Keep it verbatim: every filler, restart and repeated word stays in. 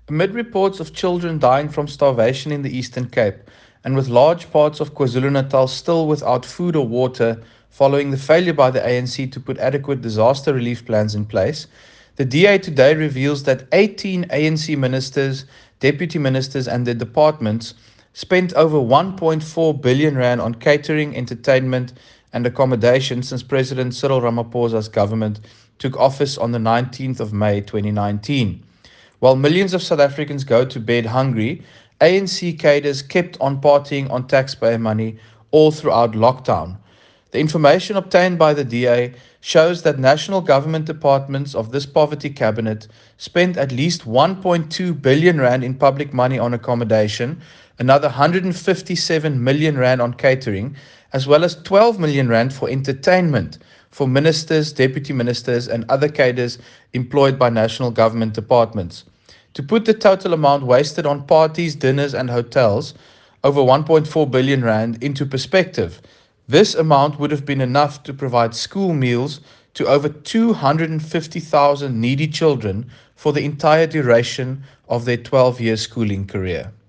Amid reports of children dying from starvation in the Eastern Cape, and with large parts of KwaZulu-Natal still without food or water following the failure by the A N C to put adequate disaster relief plans in place, the D A today reveals that eighteen A N C ministers, deputy ministers, and their departments spent over one point four billion rand on catering, entertainment, and accommodation since President Cyril Ramaphosa's government took office on the nineteenth of May twenty nineteen. While millions of South Africans go to bed hungry, A N C cadres kept on partying on taxpayer money all throughout lockdown. The information obtained by the D A shows that national government departments of this poverty cabinet spent at least one point two billion rand in public money on accommodation, another one hundred fifty-seven million rand on catering, as well as twelve million rand for entertainment for ministers, deputy ministers, and other cadres employed by national government departments. To put the total amount wasted on parties, dinners, and hotels, over one point four billion rand, into perspective, this amount would have been enough to provide school meals to over two hundred fifty thousand needy children for the entire duration of their twelve year schooling career.